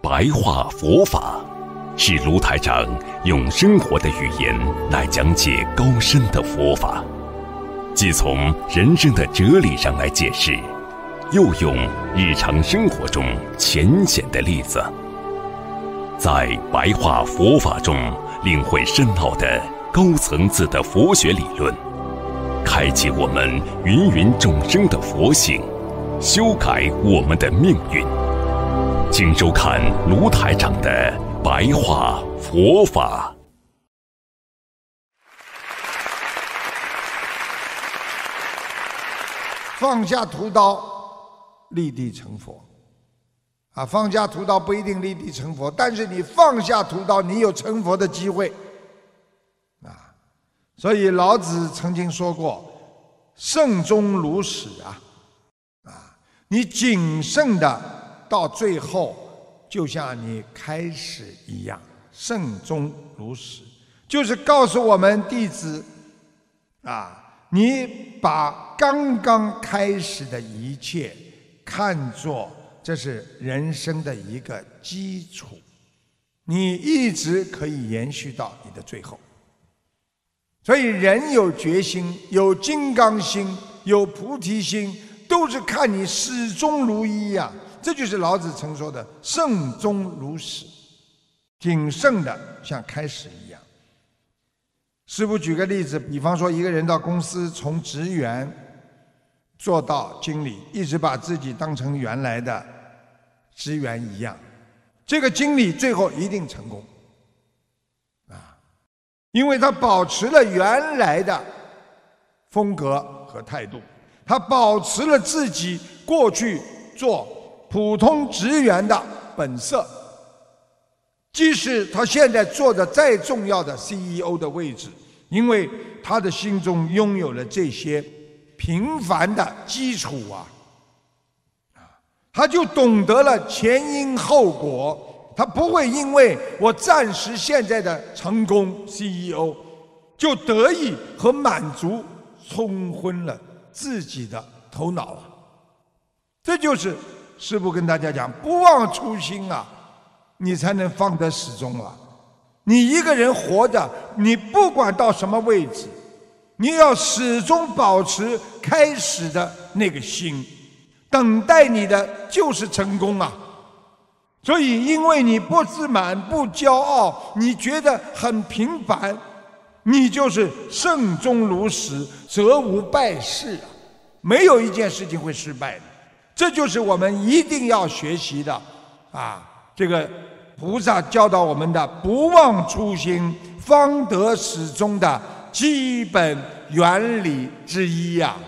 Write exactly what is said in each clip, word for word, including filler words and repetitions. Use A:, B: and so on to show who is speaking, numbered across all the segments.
A: 白话佛法，是卢台长用生活的语言来讲解高深的佛法，既从人生的哲理上来解释，又用日常生活中浅显的例子，在白话佛法中领会深奥的高层次的佛学理论，开启我们芸芸众生的佛性，修改我们的命运。请收看卢台长的白话佛法。
B: 放下屠刀，立地成佛。啊，放下屠刀不一定立地成佛，但是你放下屠刀，你有成佛的机会。啊，所以老子曾经说过：“慎终如始啊！”啊，你谨慎的。到最后，就像你开始一样，慎终如始，就是告诉我们弟子，啊，你把刚刚开始的一切看作这是人生的一个基础，你一直可以延续到你的最后。所以，人有决心、有金刚心、有菩提心，都是看你始终如一呀、啊。这就是老子曾说的“慎终如始”，谨慎的像开始一样。师父举个例子，比方说一个人到公司从职员做到经理，一直把自己当成原来的职员一样，这个经理最后一定成功啊，因为他保持了原来的风格和态度，他保持了自己过去做普通职员的本色，即使他现在做的再重要的 C E O 的位置，因为他的心中拥有了这些平凡的基础啊，他就懂得了前因后果，他不会因为我暂时现在的成功 C E O 就得意和满足，冲昏了自己的头脑啊！这就是师父跟大家讲，不忘初心啊，你才能方得始终啊。你一个人活着，你不管到什么位置，你要始终保持开始的那个心，等待你的就是成功啊。所以因为你不自满不骄傲，你觉得很平凡，你就是慎终如始，则无败事啊，没有一件事情会失败的。这就是我们一定要学习的啊！这个菩萨教导我们的不忘初心，方得始终的基本原理之一呀、啊。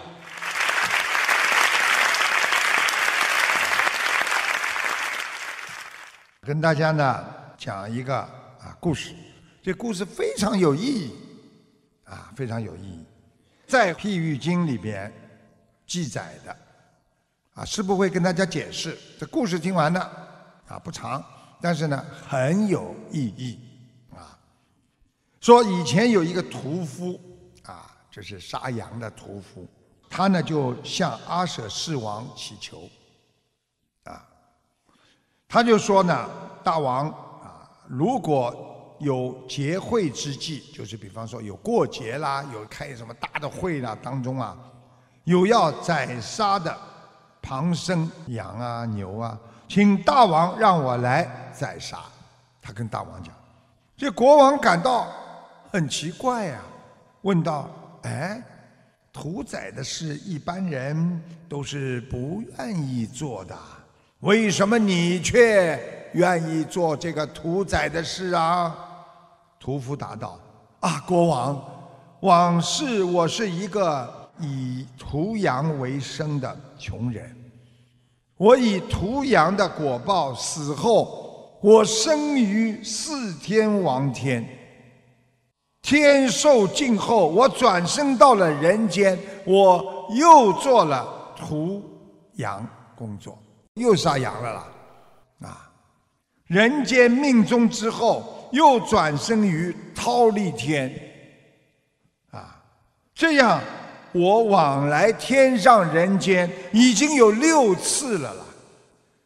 B: 跟大家呢讲一个啊故事，这故事非常有意义啊，非常有意义，在《譬喻经》里边记载的。啊，师父会跟大家解释。这故事听完了，啊不长，但是呢很有意义。啊，说以前有一个屠夫，啊，就是杀羊的屠夫，他呢就向阿舍世王祈求，啊，他就说呢，大王啊，如果有节会之际，就是比方说有过节啦，有开什么大的会啦，当中啊，有要宰杀的旁生羊啊牛啊，请大王让我来宰杀。他跟大王讲，这国王感到很奇怪呀、啊，问道：哎，屠宰的事一般人都是不愿意做的，为什么你却愿意做这个屠宰的事啊？屠夫答道：啊，国王，往事我是一个以屠羊为生的穷人，我以屠羊的果报死后，我生于四天王天，天寿尽后，我转生到了人间，我又做了屠羊工作，又杀羊了啦，啊！人间命终之后，又转生于忉利天，啊，这样。我往来天上人间已经有六次了啦，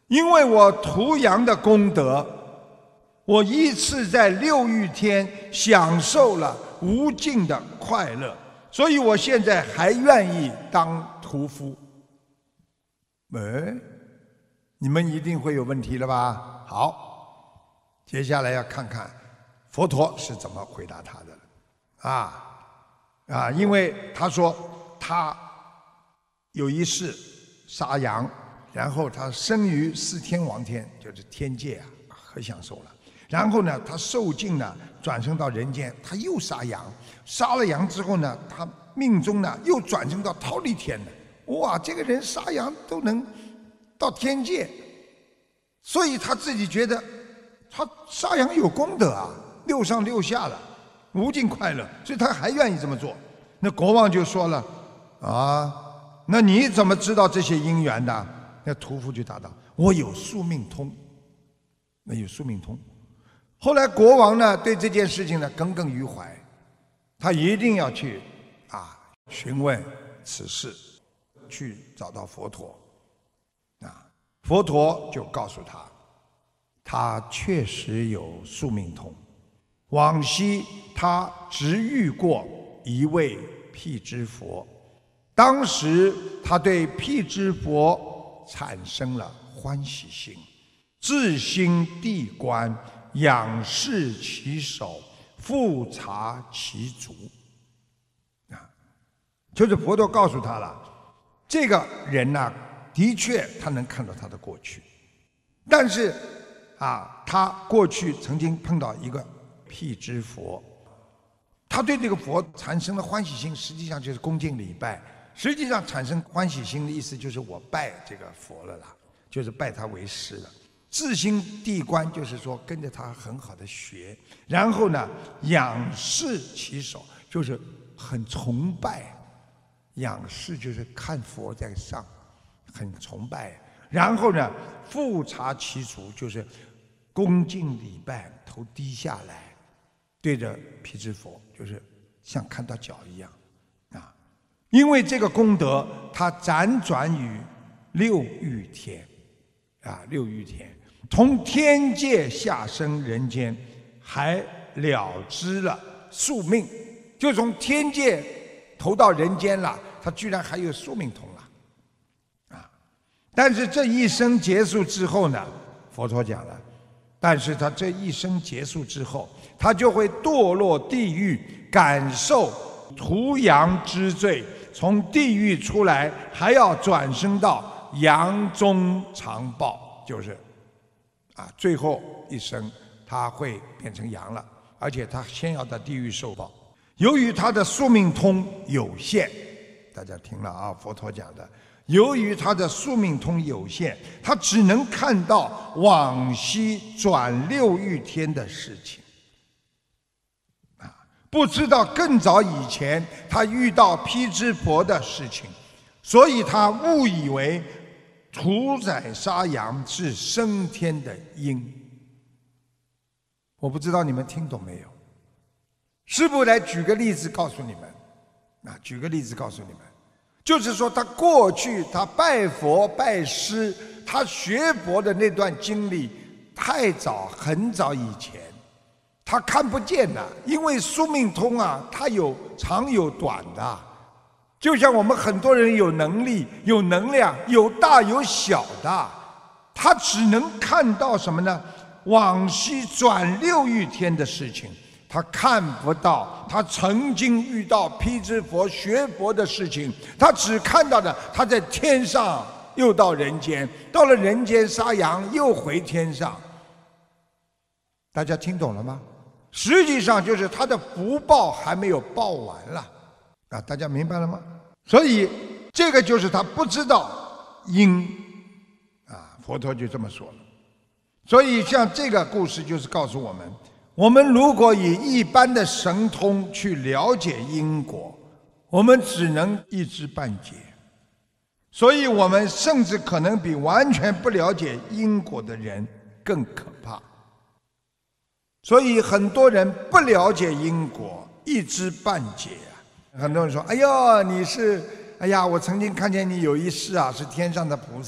B: 因为我涂阳的功德，我依次在六欲天享受了无尽的快乐，所以我现在还愿意当屠夫。哎，你们一定会有问题了吧？好，接下来要看看佛陀是怎么回答他的了。啊啊，因为他说他有一世杀羊，然后他生于四天王天，就是天界啊，可享受了。然后呢，他受尽呢，转生到人间，他又杀羊，杀了羊之后呢，他命中呢又转生到忉利天了。哇，这个人杀羊都能到天界，所以他自己觉得他杀羊有功德啊，六上六下了，无尽快乐，所以他还愿意这么做。那国王就说了啊，那你怎么知道这些因缘的？那屠夫就答道：我有宿命通。那有宿命通。后来国王呢对这件事情呢耿耿于怀，他一定要去啊询问此事，去找到佛陀。啊，佛陀就告诉他，他确实有宿命通。往昔他直遇过一位辟支佛，当时他对辟支佛产生了欢喜心，自心地观，仰视其手，复察其足。啊，就是佛陀告诉他了，这个人呢、啊，的确他能看到他的过去，但是啊，他过去曾经碰到一个辟支佛，他对这个佛产生了欢喜心，实际上就是恭敬礼拜。实际上产生欢喜心的意思就是我拜这个佛了啦，就是拜他为师了。自心地观就是说跟着他很好的学，然后呢仰视其手，就是很崇拜。仰视就是看佛在上，很崇拜。然后呢复察其足，就是恭敬礼拜，头低下来，对着辟支佛，就是像看到脚一样啊。因为这个功德，他辗转于六欲天啊，六欲天从天界下生人间，还了知了宿命，就从天界投到人间了，他居然还有宿命通了啊！但是这一生结束之后呢，佛陀讲了，但是他这一生结束之后，他就会堕落地狱，感受屠羊之罪，从地狱出来，还要转生到羊中长报，就是啊，最后一生他会变成羊了，而且他先要到地狱受报。由于他的宿命通有限，大家听了啊，佛陀讲的，由于他的宿命通有限，他只能看到往昔转六欲天的事情，啊，不知道更早以前他遇到辟支佛的事情，所以他误以为屠宰杀羊是升天的因。我不知道你们听懂没有？师父来举个例子告诉你们，啊，举个例子告诉你们，就是说他过去他拜佛拜师，他学佛的那段经历太早，很早以前，他看不见的，因为宿命通啊，它有长有短的。就像我们很多人有能力、有能量、有大有小的，他只能看到什么呢？往昔转六欲天的事情，他看不到他曾经遇到辟支佛学佛的事情，他只看到的他在天上又到人间，到了人间杀羊又回天上。大家听懂了吗？实际上就是他的福报还没有报完了啊！大家明白了吗？所以这个就是他不知道因啊，佛陀就这么说了。所以像这个故事就是告诉我们，我们如果以一般的神通去了解因果，我们只能一知半解，所以我们甚至可能比完全不了解因果的人更可怕。所以很多人不了解因果，一知半解啊。很多人说：“哎呦，你是……哎呀，我曾经看见你有一世啊，是天上的菩萨。”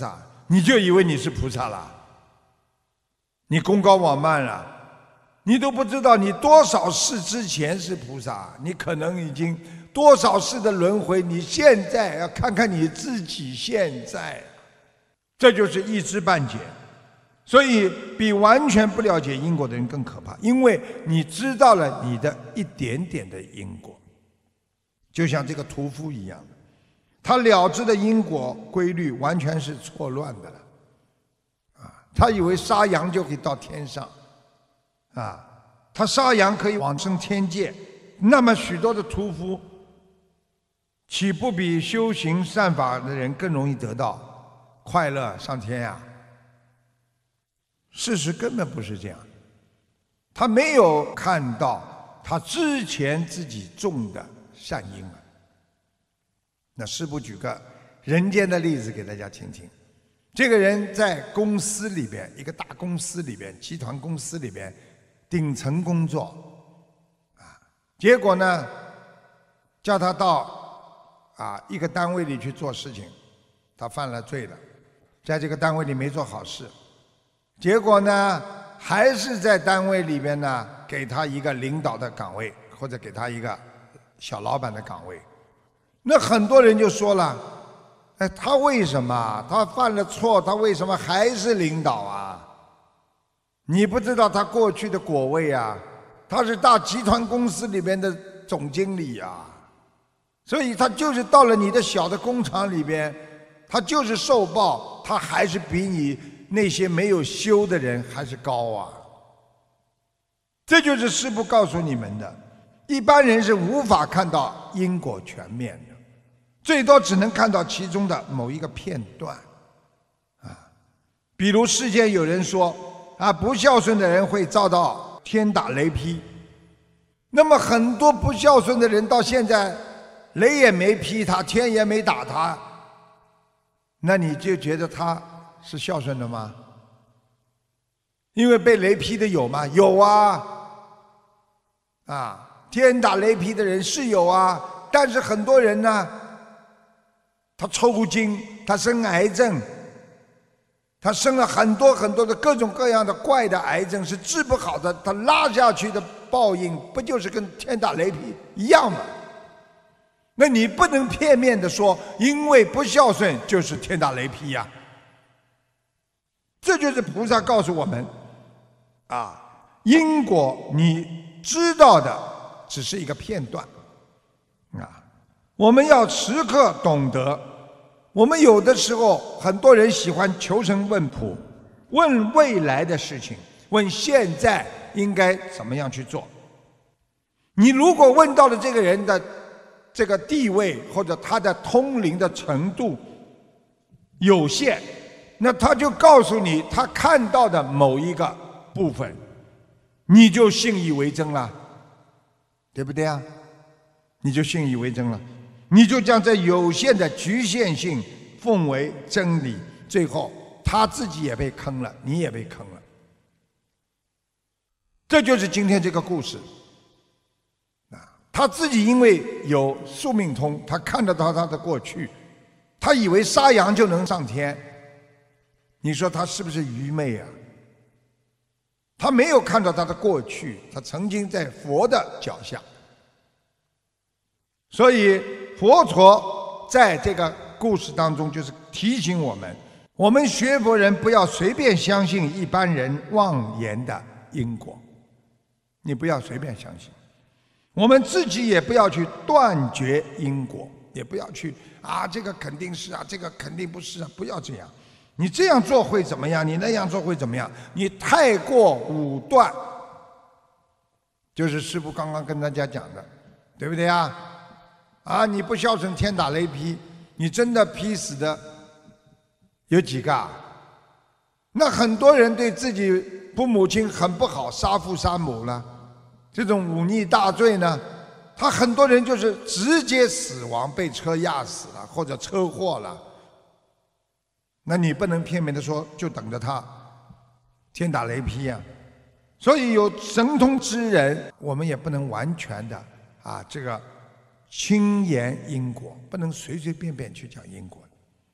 B: 你就以为你是菩萨了，你功高往慢了，你都不知道你多少世之前是菩萨，你可能已经多少世的轮回，你现在要看看你自己现在，这就是一知半解。所以比完全不了解因果的人更可怕，因为你知道了你的一点点的因果，就像这个屠夫一样，他了知的因果规律完全是错乱的了，啊，他以为杀羊就可以到天上，啊，他杀羊可以往生天界，那么许多的屠夫，岂不比修行善法的人更容易得到快乐上天呀？事实根本不是这样，他没有看到他之前自己种的善因啊。那师父举个人间的例子给大家听听。这个人在公司里边，一个大公司里边，集团公司里边顶层工作啊，结果呢叫他到啊一个单位里去做事情，他犯了罪了，在这个单位里没做好事，结果呢还是在单位里边呢给他一个领导的岗位，或者给他一个小老板的岗位。那很多人就说了，哎，他为什么他犯了错，他为什么还是领导啊？你不知道他过去的果位啊，他是大集团公司里边的总经理啊，所以他就是到了你的小的工厂里边，他就是受报，他还是比你那些没有修的人还是高啊。这就是师父告诉你们的，一般人是无法看到因果全面的，最多只能看到其中的某一个片段啊。比如世间有人说啊，不孝顺的人会遭到天打雷劈，那么很多不孝顺的人到现在雷也没劈他，天也没打他，那你就觉得他是孝顺的吗？因为被雷劈的有吗？有啊，啊，天打雷劈的人是有啊，但是很多人呢，他抽筋，他生癌症，他生了很多很多的各种各样的怪的癌症，是治不好的，他拉下去的报应不就是跟天打雷劈一样吗？那你不能片面的说因为不孝顺就是天打雷劈呀、啊。这就是菩萨告诉我们啊，因果你知道的只是一个片段啊，我们要时刻懂得。我们有的时候很多人喜欢求神问卜，问未来的事情，问现在应该怎么样去做。你如果问到了这个人的这个地位或者他的通灵的程度有限，那他就告诉你他看到的某一个部分，你就信以为真了，对不对啊？你就信以为真了，你就将这有限的局限性奉为真理，最后他自己也被坑了，你也被坑了。这就是今天这个故事啊，他自己因为有宿命通，他看得到他的过去，他以为杀羊就能上天，你说他是不是愚昧啊？他没有看到他的过去，他曾经在佛的脚下。所以佛陀在这个故事当中就是提醒我们，我们学佛人不要随便相信一般人妄言的因果，你不要随便相信，我们自己也不要去断绝因果，也不要去啊这个肯定是啊，这个肯定不是啊，不要这样。你这样做会怎么样？你那样做会怎么样？你太过武断，就是师父刚刚跟大家讲的，对不对啊？啊，你不孝顺天打雷劈，你真的劈死的有几个啊？那很多人对自己父母亲很不好，杀父杀母了，这种忤逆大罪呢，他很多人就是直接死亡，被车压死了或者车祸了。那你不能片面的说就等着他天打雷劈啊。所以有神通之人，我们也不能完全的啊这个轻言因果，不能随随便便去讲因果。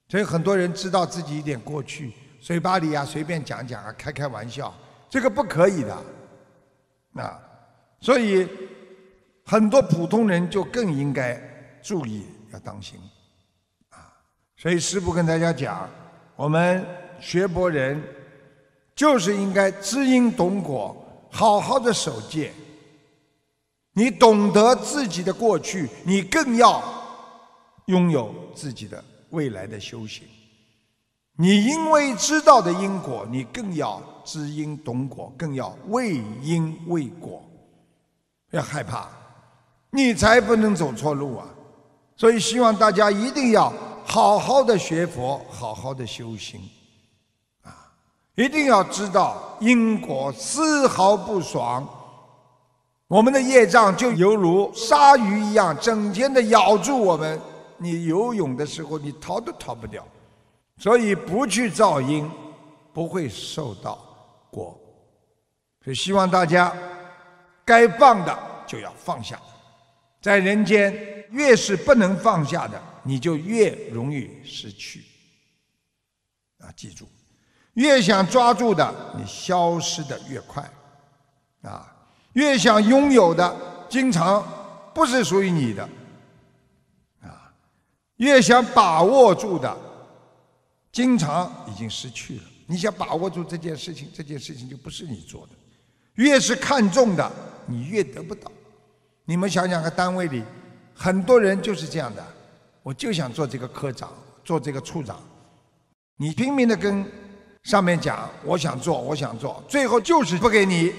B: 所以很多人知道自己一点过去，嘴巴里啊随便讲讲啊，开开玩笑，这个不可以的。啊，所以很多普通人就更应该注意，要当心啊。所以师父跟大家讲，我们学佛人就是应该知因懂果，好好的守戒。你懂得自己的过去，你更要拥有自己的未来的修行。你因为知道的因果，你更要知因懂果，更要为因为果。不要害怕，你才不能走错路啊！所以希望大家一定要好好的学佛，好好的修行啊！一定要知道因果丝毫不爽。我们的业障就犹如鲨鱼一样，整天的咬住我们，你游泳的时候你逃都逃不掉。所以不去造因，不会受到果。所以希望大家该放的就要放下，在人间越是不能放下的，你就越容易失去啊！记住，越想抓住的，你消失的越快啊！越想拥有的，经常不是属于你的啊！越想把握住的，经常已经失去了。你想把握住这件事情，这件事情就不是你做的。越是看重的，你越得不到。你们想想看，单位里很多人就是这样的，我就想做这个科长，做这个处长。你拼命的跟上面讲，我想做，我想做，最后就是不给你。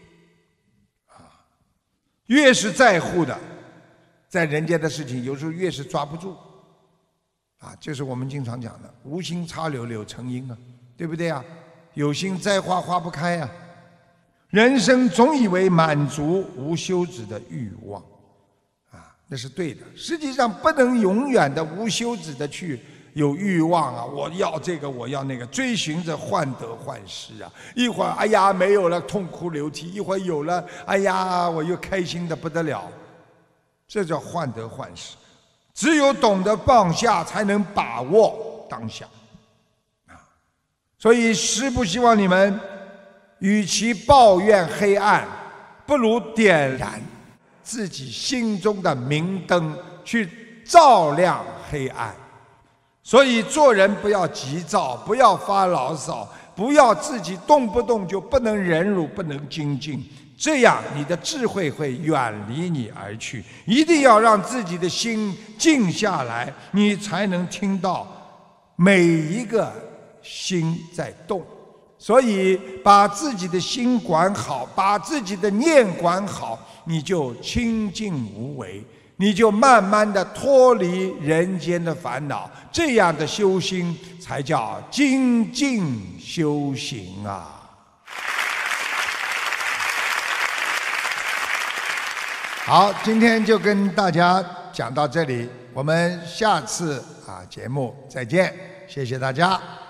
B: 越是在乎的，在人间的事情，有时候越是抓不住。啊，就是我们经常讲的，无心插柳柳成荫啊，对不对啊？有心栽花花不开啊。人生总以为满足无休止的欲望，啊，那是对的。实际上不能永远的无休止的去有欲望啊，我要这个，我要那个，追寻着患得患失啊。一会儿哎呀没有了，痛哭流涕；一会儿有了，哎呀我又开心的不得了。这叫患得患失。只有懂得放下，才能把握当下啊！所以师父希望你们，与其抱怨黑暗，不如点燃自己心中的明灯，去照亮黑暗。所以做人不要急躁，不要发牢骚，不要自己动不动就不能忍辱，不能精进。这样你的智慧会远离你而去。一定要让自己的心静下来，你才能听到每一个心在动。所以把自己的心管好，把自己的念管好，你就清净无为，你就慢慢的脱离人间的烦恼。这样的修心才叫精进修行啊！好，今天就跟大家讲到这里，我们下次啊节目再见，谢谢大家。